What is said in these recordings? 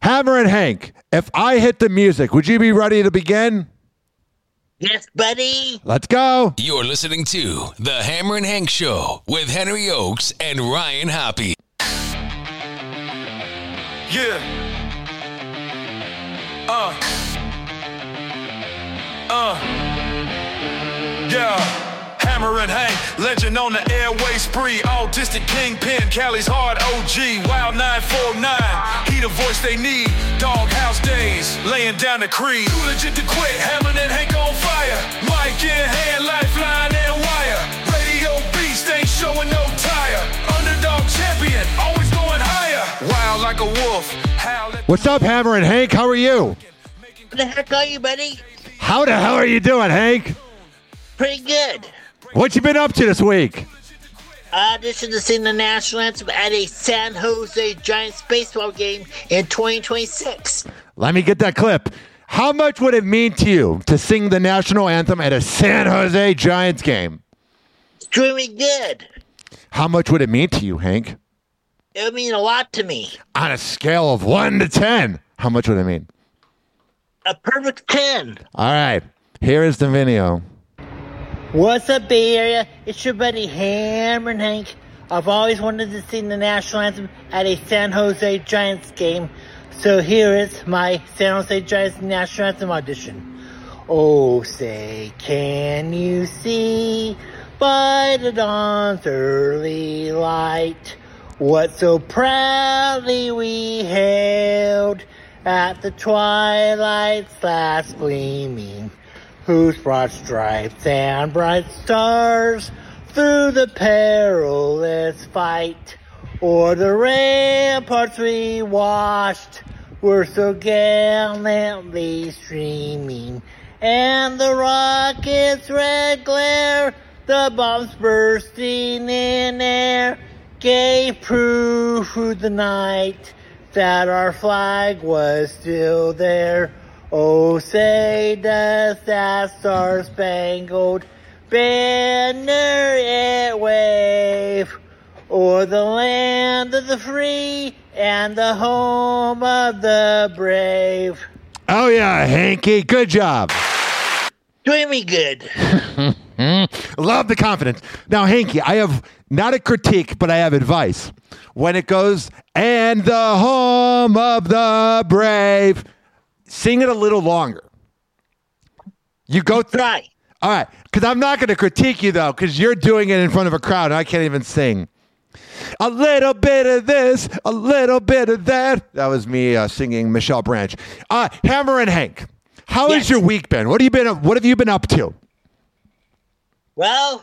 Hammer and Hank, if I hit the music, would you be ready to begin? Yes, buddy. Let's go. You're listening to The Hammer and Hank Show with Henry Oakes and Ryan Hoppy. Yeah. Yeah. Hammer and Hank, legend on the airway spree. Autistic kingpin, Cali's hard OG. Wild 949, he the voice they need. Doghouse days, laying down the creed. Too legit to quit, Hammer and Hank on fire. Mic in hand, lifeline and wire. Radio beast ain't showing no tire. Underdog champion, always going higher. Wild like a wolf. What's up, Hammer and Hank? How are you? What the heck are you, buddy? How the hell are you doing, Hank? Pretty good. What you been up to this week? Auditioned to sing the national anthem at a San Jose Giants baseball game in 2026. Let me get that clip. How much would it mean to you to sing the national anthem at a San Jose Giants game? Extremely good. How much would it mean to you, Hank? It would mean a lot to me. On a scale of 1 to 10, how much would it mean? A perfect 10. All right, here is the video. What's up, Bay Area? It's your buddy Hammer and Hank. I've always wanted to sing the national anthem at a San Jose Giants game. So here is my San Jose Giants national anthem audition. Oh, say, can you see by the dawn's early light what so proudly we hailed at the twilight's last gleaming, whose broad stripes and bright stars through the perilous fight o'er the ramparts we watched were so gallantly streaming, and the rockets' red glare, the bombs bursting in air, gave proof through the night that our flag was still there. Oh, say does that star-spangled banner it wave o'er the land of the free and the home of the brave. Oh, yeah, Hanky, good job. Doing me good. Love the confidence. Now, Hanky, I have not a critique, but I have advice. When it goes, and the home of the brave, sing it a little longer. You go Try. All right, because I'm not going to critique you, though, because you're doing it in front of a crowd, and I can't even sing. A little bit of this, a little bit of that. That was me singing Michelle Branch. Hammer and Hank, how has your week been? What have you been up to? Well,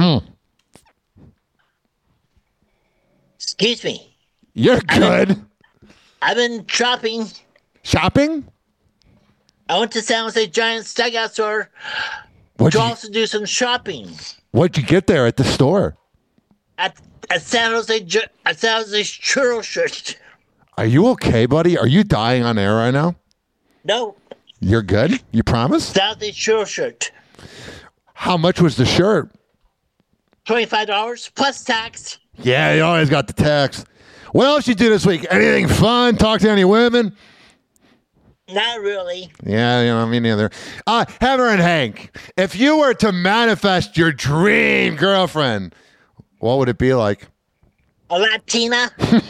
excuse me. You're good. I've been shopping. Shopping? I went to San Jose Giants dugout store to also do some shopping. What'd you get there at the store? At San Jose Churro Shirt. Are you okay, buddy? Are you dying on air right now? No. You're good? You promise? San Jose Churro Shirt. How much was the shirt? $25 plus tax. Yeah, you always got the tax. What else you do this week? Anything fun? Talk to any women? Not really. Yeah, me neither. Hammer and Hank, if you were to manifest your dream girlfriend, what would it be like? A Latina.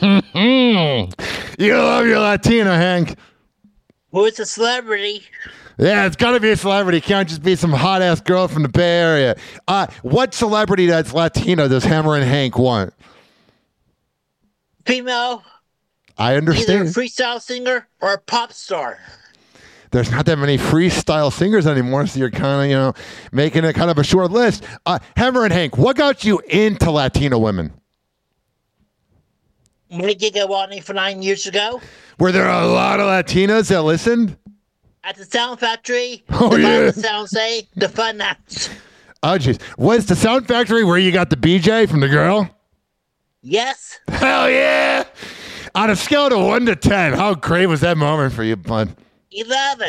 You love your Latina, Hank. Who's a celebrity? Yeah, it's got to be a celebrity. Can't just be some hot-ass girl from the Bay Area. What celebrity that's Latina does Hammer and Hank want? Female. I understand. Either a freestyle singer or a pop star. There's not that many freestyle singers anymore, so you're kind of, making it kind of a short list. Hammer and Hank, what got you into Latina women? My gig at Watney for 9 years ago. Were there a lot of Latinas that listened? At the Sound Factory. Oh, yeah. The Sound Say, the Fun Nights. Oh, jeez. Was the Sound Factory where you got the BJ from the girl? Yes. Hell yeah. On a scale of 1 to 10, how great was that moment for you, bud? 11.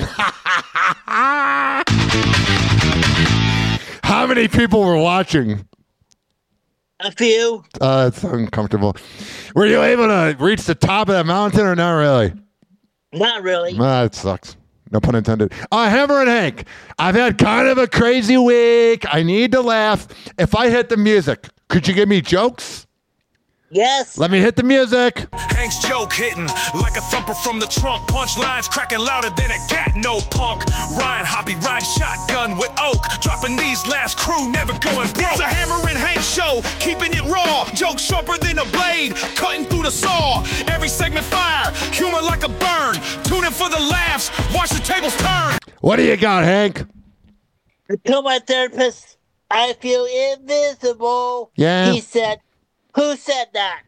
How many people were watching? A few. It's uncomfortable. Were you able to reach the top of that mountain or not really? Not really. It sucks. No pun intended. Hammer and Hank, I've had kind of a crazy week. I need to laugh. If I hit the music, could you give me jokes? Yes. Let me hit the music. Hank's joke hitting like a thumper from the trunk. Punchlines cracking louder than a cat, no punk. Ryan Hoppy ride shotgun with Oak. Dropping these last crew, never going broke. It's a Hammer and Hank show, keeping it raw. Jokes sharper than a blade, cutting through the saw. Every segment fire, humor like a burn. Tune in for the laughs, watch the tables turn. What do you got, Hank? I told my therapist I feel invisible. Yeah. He said, who said that?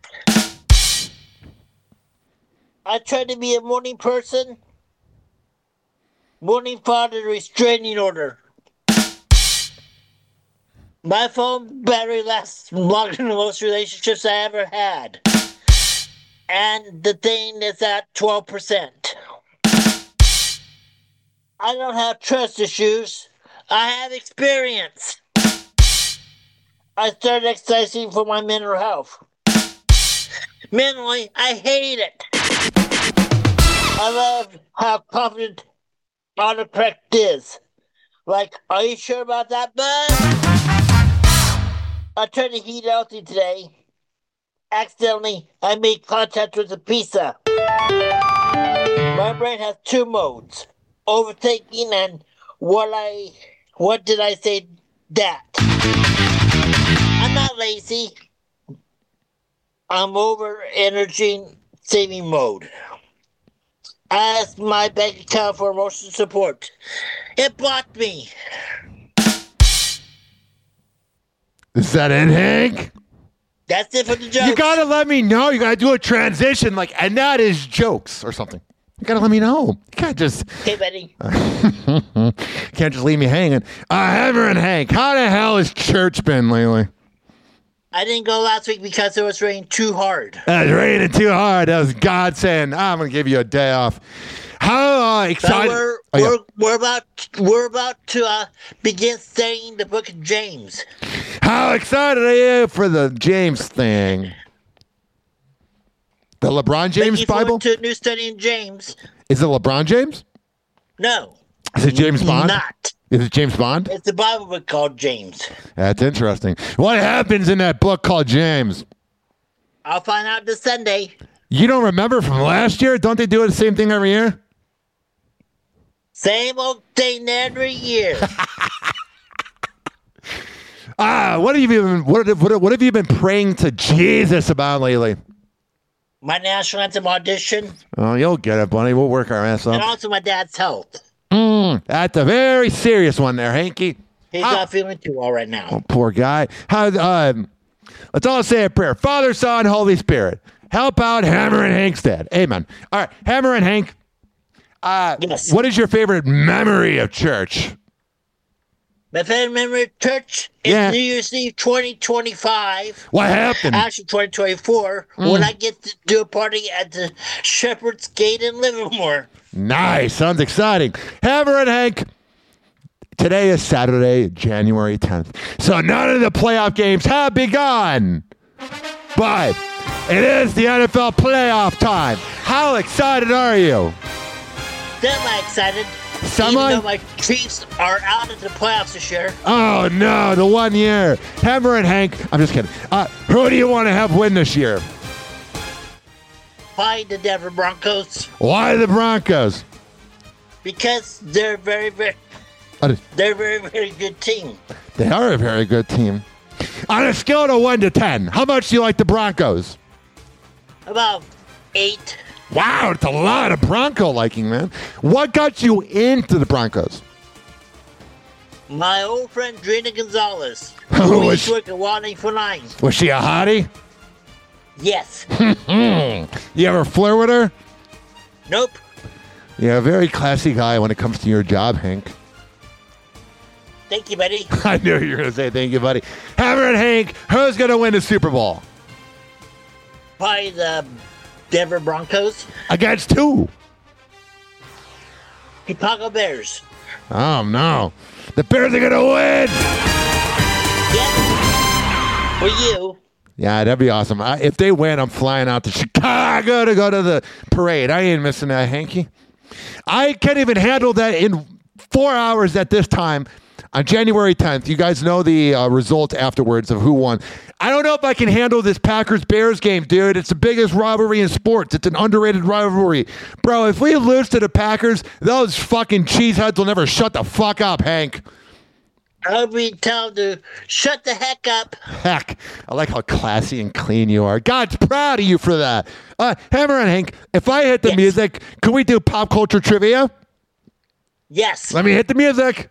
I tried to be a morning person. Morning father restraining order. My phone battery lasts longer than most relationships I ever had. And the thing is at 12%. I don't have trust issues. I have experience. I started exercising for my mental health. Mentally, I hate it. I love how confident autocorrect is. Like, are you sure about that, bud? I tried to eat healthy today. Accidentally, I made contact with a pizza. My brain has two modes. Overthinking and what did I say that? I'm not lazy. I'm over energy saving mode. I asked my bank account for emotional support. It blocked me. Is that it, Hank? That's it for the joke. You gotta let me know. You gotta do a transition, and that is jokes or something. You gotta let me know. You can't just. Hey, buddy. Can't just leave me hanging. Hammer and Hank, how the hell has church been lately? I didn't go last week because it was raining too hard. It was raining too hard. That was God saying, I'm going to give you a day off. How excited. We're about to begin studying the book of James. How excited are you for the James thing? The LeBron James Bible? Looking forward to a new study in James. Is it LeBron James? No. Is it James Bond? Not. Is it James Bond? It's a Bible book called James. That's interesting. What happens in that book called James? I'll find out this Sunday. You don't remember from last year? Don't they do the same thing every year? Same old thing every year. What have you been praying to Jesus about lately? My national anthem audition. Oh, you'll get it, buddy. We'll work our ass off. And also my dad's health. That's a very serious one there, Hanky. He's not feeling too well right now. Oh, poor guy. Let's all say a prayer. Father, Son, Holy Spirit. Help out Hammer and Hank's dad. Amen. All right, Hammer and Hank. Yes. What is your favorite memory of church? My favorite memory of church is New Year's Eve 2025. What happened? Actually, 2024, when I get to do a party at the Shepherd's Gate in Livermore. Nice. Sounds exciting. Hammer and Hank. Today is Saturday, January 10th. So none of the playoff games have begun. But it is the NFL playoff time. How excited are you? Semi-excited. Semi? Even though my Chiefs are out of the playoffs this year. Oh, no. The 1 year. Hammer and Hank. I'm just kidding. Who do you want to have win this year? Probably the Denver Broncos. Why the Broncos? Because they're a very, very good team. They are a very good team. On a scale of 1 to 10, how much do you like the Broncos? About 8. Wow, it's a lot of Bronco liking, man. What got you into the Broncos? My old friend Drina Gonzalez. Who Who was used to work at Wadney for 9. Was she a hottie? Yes. You ever flirt with her? Nope. You're a very classy guy when it comes to your job, Hank. Thank you, buddy. I knew you were going to say thank you, buddy. Hammer and Hank, who's going to win the Super Bowl? Probably the Denver Broncos. Against who? Chicago Bears. Oh, no. The Bears are going to win. Yep. For you. Yeah, that'd be awesome. If they win, I'm flying out to Chicago to go to the parade. I ain't missing that, Hanky. I can't even handle that in 4 hours at this time. On January 10th, you guys know the result afterwards of who won. I don't know if I can handle this Packers-Bears game, dude. It's the biggest rivalry in sports. It's an underrated rivalry. Bro, if we lose to the Packers, those fucking cheeseheads will never shut the fuck up, Hank. I'll be told to shut the heck up. Heck, I like how classy and clean you are. God's proud of you for that. Hammer and Hank, if I hit the music, can we do pop culture trivia? Yes. Let me hit the music.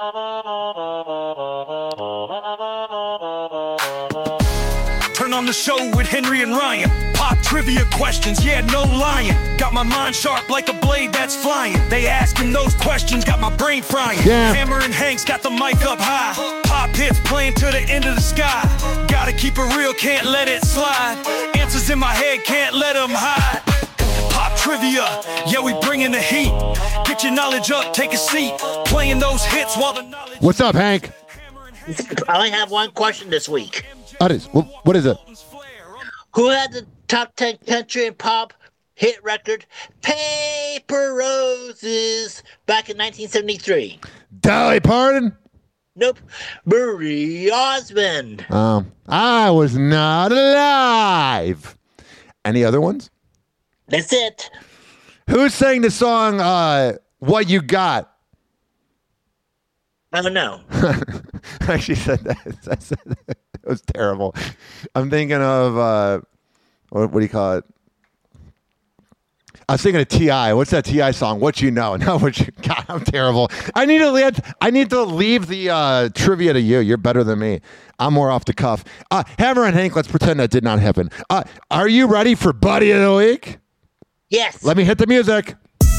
Turn on the show with Henry and Ryan. Pop trivia questions, yeah, no lying. Got my mind sharp like a blade that's flying. They asking those questions, got my brain frying. Yeah. Hammer and Hank's got the mic up high. Pop hits playing to the end of the sky. Gotta keep it real, can't let it slide. Answers in my head, can't let them hide. Pop trivia, yeah, we bringing the heat. Get your knowledge up, take a seat. Playing those hits while the knowledge... What's up, Hank? I only have one question this week. What is it? Who had the top 10 country and pop hit record, Paper Roses, back in 1973? Dolly Parton? Nope. Marie Osmond. I was not alive. Any other ones? That's it. Who sang the song What You Got? I don't know. I actually said that. I said that. It was terrible. I'm thinking of, what do you call it? I was thinking of T.I. What's that T.I. song? What You Know? No, what you... God, I'm terrible. I need to leave the trivia to you. You're better than me. I'm more off the cuff. Hammer and Hank, let's pretend that did not happen. Are you ready for Buddy of the Week? Yes. Let me hit the music.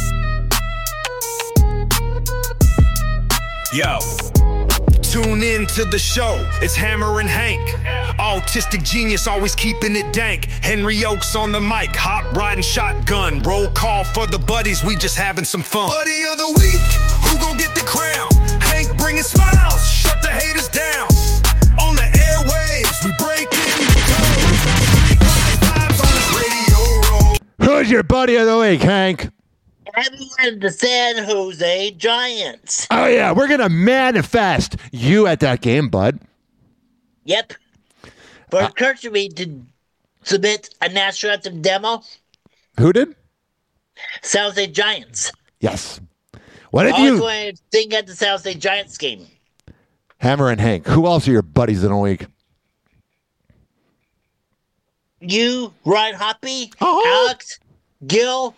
Yo, tune in to the show. It's Hammer and Hank. Autistic genius, always keeping it dank. Henry Oaks on the mic, hot riding shotgun. Roll call for the buddies, we just having some fun. Buddy of the week, who gon' get the crown? Hank bringing smiles, shut the haters down. On the airwaves, we breaking vibes on this radio roll. Who's your Buddy of the Week, Hank? Everyone, the San Jose Giants. Oh, yeah. We're going to manifest you at that game, bud. Yep. For encouraging me to submit a national anthem demo, Who did? San Jose Giants. Yes. What did I always you... wanted to sing at the San Jose Giants game. Hammer and Hank, who else are your buddies in a week? You, Ryan Hoppy, Oh. Alex, Gil,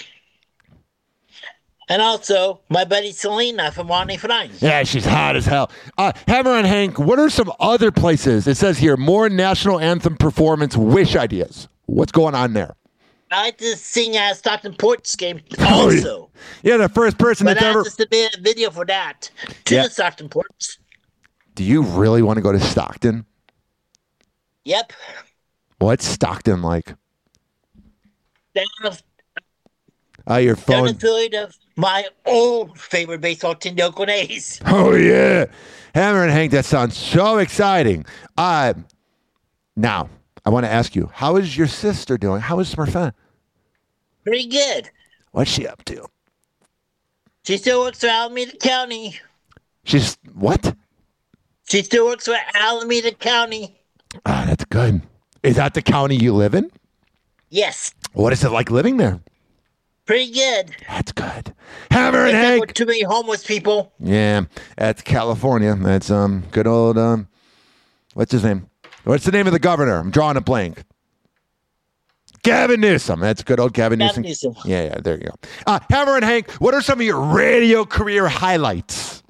and also my buddy Selena from One for Nine. Yeah, she's hot as hell. Hammer and Hank, what are some other places? It says here, more national anthem performance wish ideas. What's going on there? I like to sing at a Stockton Ports game also. Yeah, the first person But that's I have ever... to submit a video for that to Yeah. the Stockton Ports. Do you really want to go to Stockton? Yep. What's Stockton like? Down Your the phone... field of my old favorite baseball team, the Oakland A's. Oh, yeah. Hammer and Hank, that sounds so exciting. Now, I want to ask you, how is your sister doing? How is Smurfette? Pretty good. What's she up to? She still works for Alameda County. She's... What? She still works for Alameda County. That's good. Is that the county you live in? Yes. What is it like living there? Pretty good. That's good. Hammer and Except Hank. with too many homeless people. Yeah, that's California. That's good old what's his name? What's the name of the governor? I'm drawing a blank. Gavin Newsom. That's good old Gavin Newsom. Yeah, there you go. Hammer and Hank, what are some of your radio career highlights?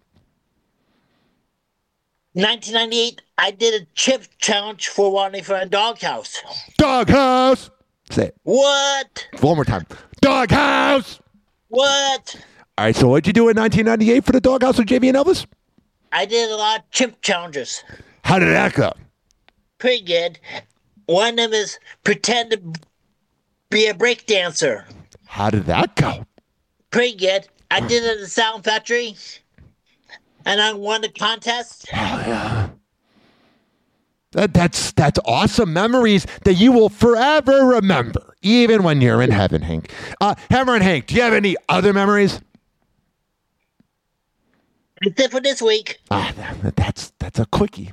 1998, I did a chip challenge for Wanting for a Doghouse. Doghouse. Say it. What? One more time. Doghouse. What? All right, so what'd you do in 1998 for the Doghouse with JV and Elvis? I did a lot of chip challenges. How did that go? Pretty good. One of them is pretend to be a break dancer. How did that go? Pretty good. I did it at the Sound Factory, and I won the contest. Hell yeah. That's awesome memories that you will forever remember. even when you're in heaven, Hank. Hammer and Hank, do you have any other memories? Except for this week. That's a quickie.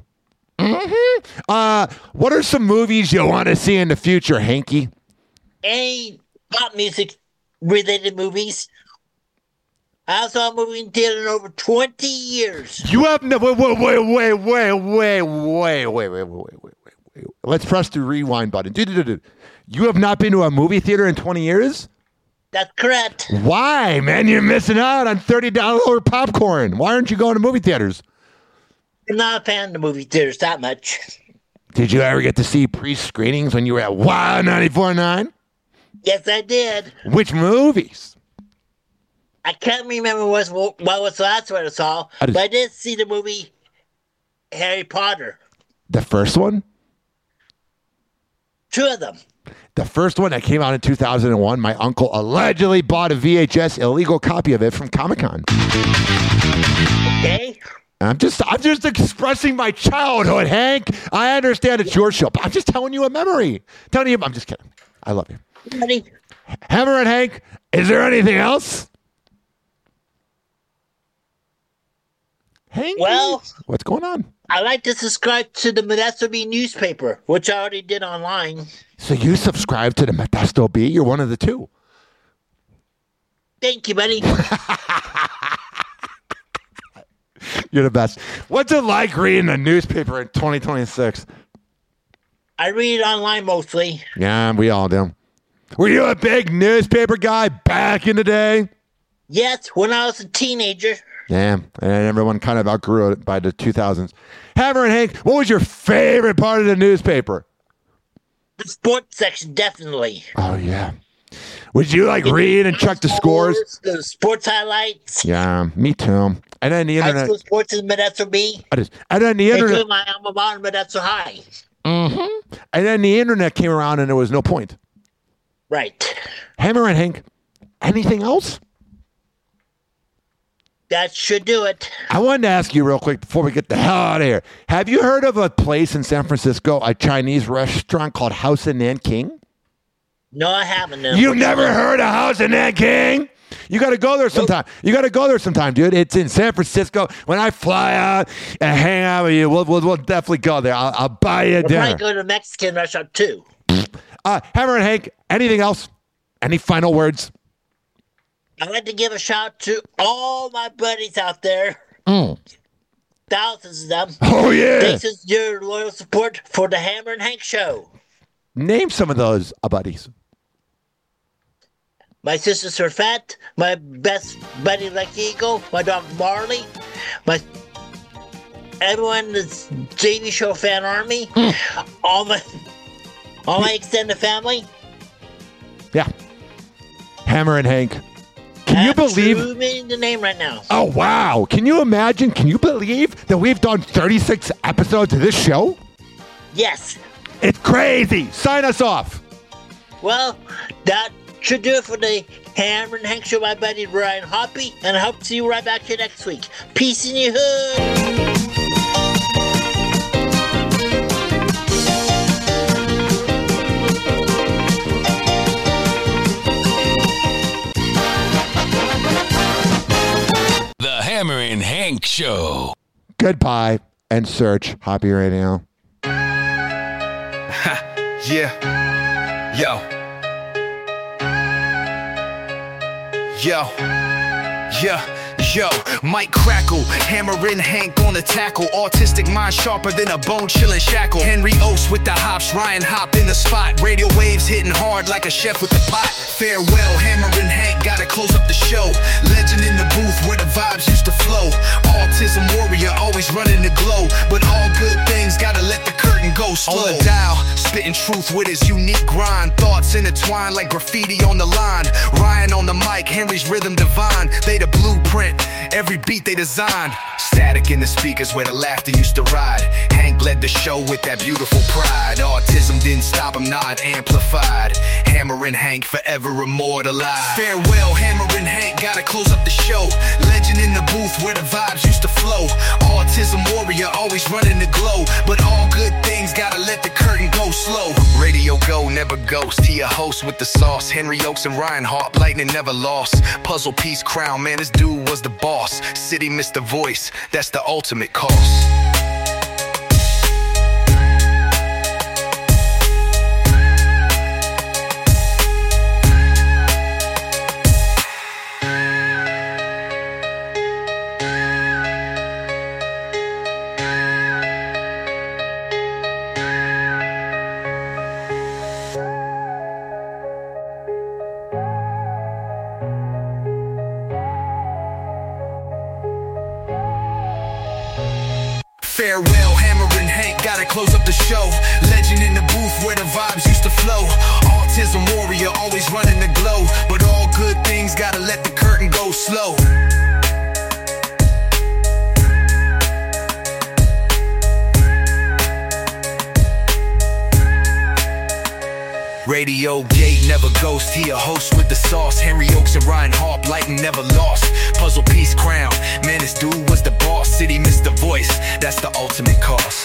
What are some movies you want to see in the future, Hanky? Any pop music related movies. I saw a movie in theater in over 20 years. You have no wait. Let's press the rewind button. You have not been to a movie theater in 20 years? That's correct. Why, man? You're missing out on $30 popcorn. Why aren't you going to movie theaters? I'm not a fan of the movie theaters that much. Did you ever get to see pre-screenings when you were at Wow 94.9? Yes, I did. Which movies? I can't remember what was the last one I saw, but I did see the movie Harry Potter. The first one? 2 of them. The first one that came out in 2001, my uncle allegedly bought a VHS illegal copy of it from Comic-Con. Okay. I'm just expressing my childhood, Hank. I understand it's your show, but I'm just telling you a memory. I'm just kidding. I love you. Buddy. Hammer and Hank, is there anything else? Hank? Well, what's going on? I like to subscribe to the Modesto Bee newspaper, which I already did online. So you subscribe to the Modesto Bee? You're one of the two. Thank you, buddy. You're the best. What's it like reading a newspaper in 2026? I read it online mostly. Yeah, we all do. Were you a big newspaper guy back in the day? Yes, when I was a teenager. Yeah, and everyone kind of outgrew it by the 2000s. Hammer and Hank, what was your favorite part of the newspaper? The sports section, definitely. Oh, yeah. Would you read and check the scores? The sports highlights. Yeah, me too. And then the internet. High school sports in Modesto Bee. And then the internet. Including my alma mater, Modesto High. Mm-hmm. And then the internet came around and there was no point. Right. Hammer and Hank, anything else? That should do it. I wanted to ask you real quick before we get the hell out of here. Have you heard of a place in San Francisco, a Chinese restaurant called House of Nanking? No, I haven't. You've never heard of House of Nanking? You got to go there sometime. You got to go there sometime, dude. It's in San Francisco. When I fly out and hang out with you, we'll definitely go there. I'll buy you dinner. I might go to a Mexican restaurant too. Hammer and Hank, anything else? Any final words? I'd like to give a shout out to all my buddies out there. Thousands of them. Oh, yeah. Thanks for your loyal support for the Hammer and Hank Show. Name some of those buddies. My sister Surfette, my best buddy Lucky Eagle, my dog Marley, everyone in the JV Show fan army, all my extended family. Yeah. Hammer and Hank. Can you believe? I'm the name right now. Oh, wow. Can you imagine? Can you believe that we've done 36 episodes of this show? Yes. It's crazy. Sign us off. Well, that should do it for the Hammer and Hank Show, my buddy Ryan Hoppy, and I hope to see you right back here next week. Peace in your hood. Hammer and Hank Show. Goodbye and search Hoppy Radio. Yeah. Yo. Yeah. Yo, Mike Crackle, Hammer and Hank on the tackle. Autistic mind sharper than a bone chillin' shackle. Henry Oates with the hops, Ryan Hop in the spot. Radio waves hitting hard like a chef with the pot. Farewell, Hammer and Hank, gotta close up the show. Legend in the booth where the vibes used to flow. Autism warrior, always running the glow. But all good things, gotta let the curtain go slow. On the dial, spitting truth with his unique grind. Thoughts intertwined like graffiti on the line. Ryan on the mic, Henry's rhythm divine. They the blueprint. Every beat they designed. Static in the speakers where the laughter used to ride. Hank led the show with that beautiful pride. Autism didn't stop him, not amplified. Hammer and Hank forever immortalized. Farewell, Hammer and Hank, gotta close up the show. Legend in the booth where the vibes used to flow. Autism Autism warrior, always running the glow. But all good things gotta let the curtain go slow. Radio go, never ghost. He a host with the sauce. Henry Oaks and Ryan Hart, lightning never lost. Puzzle piece crown, man, this dude was the boss. City missed the voice, that's the ultimate cost. Farewell, Hammer and Hank, gotta close up the show. Legend in the booth where the vibes used to flow. Autism warrior, always running the glow. But all good things gotta let the curtain go slow. Radio gate, never ghost. He a host with the sauce. Henry Oaks and Ryan Hart, lightning never lost. Puzzle piece crown, man, this dude was the boss. City missed the voice, that's the ultimate cost.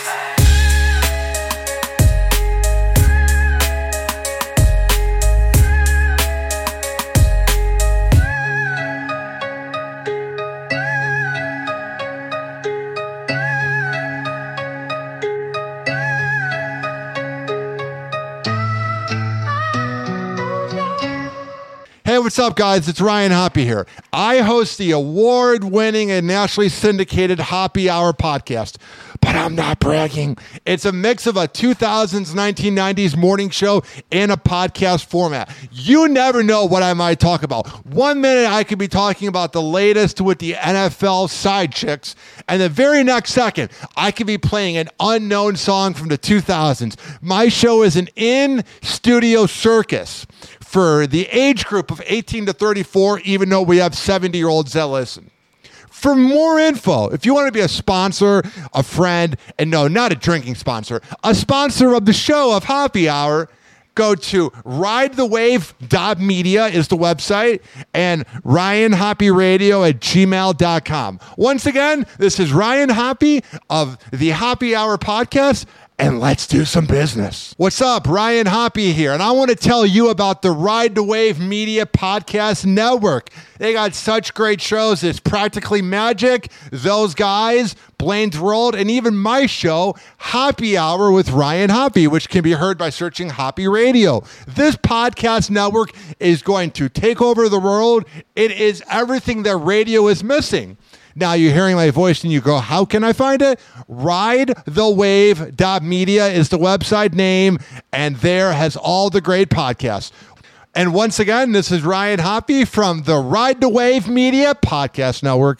Hey, what's up, guys? It's Ryan Hoppy here. I host the award-winning and nationally syndicated Hoppy Hour podcast, but I'm not bragging. It's a mix of a 2000s, 1990s morning show in a podcast format. You never know what I might talk about. 1 minute, I could be talking about the latest with the NFL side chicks, and the very next second, I could be playing an unknown song from the 2000s. My show is an in-studio circus for the age group of 18 to 34, even though we have 70-year-olds that listen. For more info, if you want to be a sponsor, a friend, and no, not a drinking sponsor, a sponsor of the show of Hoppy Hour, go to ridethewave.media is the website, and ryanhoppyradio@gmail.com. Once again, this is Ryan Hoppy of the Hoppy Hour podcast, and let's do some business. What's up? Ryan Hoppy here, and I want to tell you about the Ride the Wave Media Podcast Network. They got such great shows. It's Practically Magic, Those Guys, Blaine's World, and even my show, Hoppy Hour with Ryan Hoppy, which can be heard by searching Hoppy Radio. This podcast network is going to take over the world. It is everything that radio is missing. Now you're hearing my voice and you go, how can I find it? Ridethewave.media is the website name, and there has all the great podcasts. And once again, this is Ryan Hoppy from the Ride the Wave Media Podcast Network.